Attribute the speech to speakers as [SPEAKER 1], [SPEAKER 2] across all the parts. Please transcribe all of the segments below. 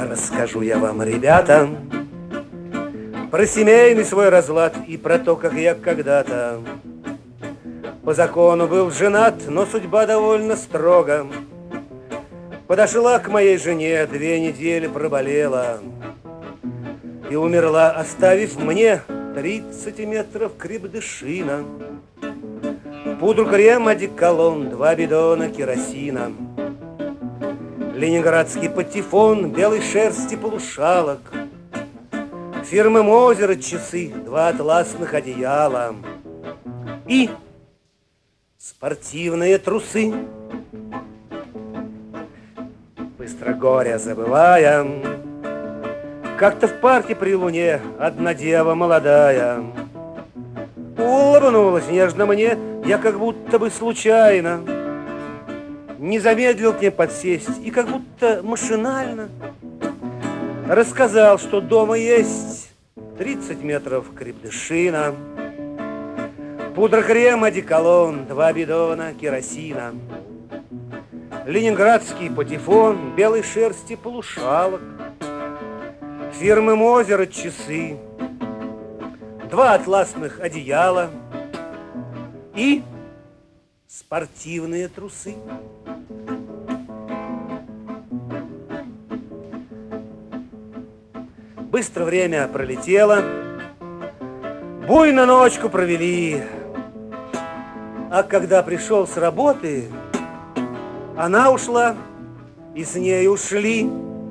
[SPEAKER 1] Расскажу я вам, ребята, про семейный свой разлад и про то, как я когда-то по закону был женат, но судьба довольно строго подошла к моей жене, 2 недели проболела и умерла, оставив мне 30 метров крепдышина, пудру, крем, одеколон, 2 бидона керосина, ленинградский патефон, белой шерсти полушалок, фирмы Мозера часы, 2 атласных одеяла и спортивные трусы. Быстро горе забывая, как-то в парке при луне одна дева молодая улыбнулась нежно мне, я как будто бы случайно не замедлил к ней подсесть и как будто машинально рассказал, что дома есть 30 метров крепдышина, пудра, крем, одеколон, 2 бидона керосина, ленинградский патефон, белой шерсти полушалок, фирмы Мозера часы, 2 атласных одеяла и спортивные трусы. Быстро время пролетело, буйно ночку провели, а когда пришел с работы, она ушла, и с ней ушли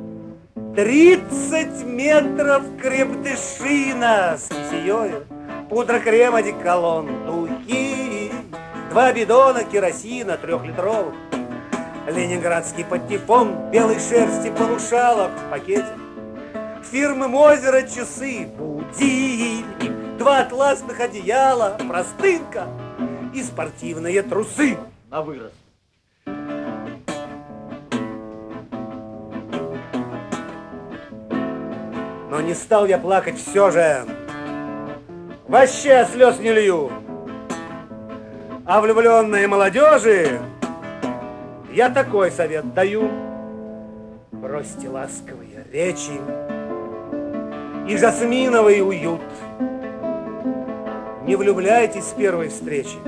[SPEAKER 1] 30 метров крепдышина с кисеёю, пудра, крем, одеколон, духи, 2 бидона керосина 3-литровых, ленинградский патефон, белой шерсти полушалок в пакете, фирмы Мозера часы, будильник, 2 атласных одеяла, простынка и спортивные трусы
[SPEAKER 2] на вырост.
[SPEAKER 1] Но не стал я плакать все же, вообще слез не лью. А влюбленной молодежи я такой совет даю: бросьте ласковые речи и жасминовый уют. Не влюбляйтесь с первой встречи,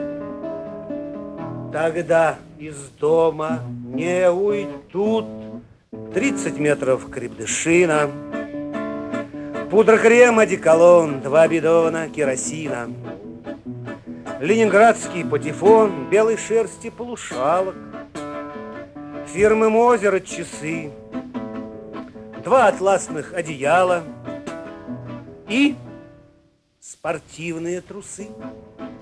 [SPEAKER 1] тогда из дома не уйдут. 30 метров крепдышина, пудра, крем, одеколон, 2 бидона керосина, ленинградский патефон, белой шерсти полушалок, фирмы Мозера часы, 2 атласных одеяла и спортивные трусы.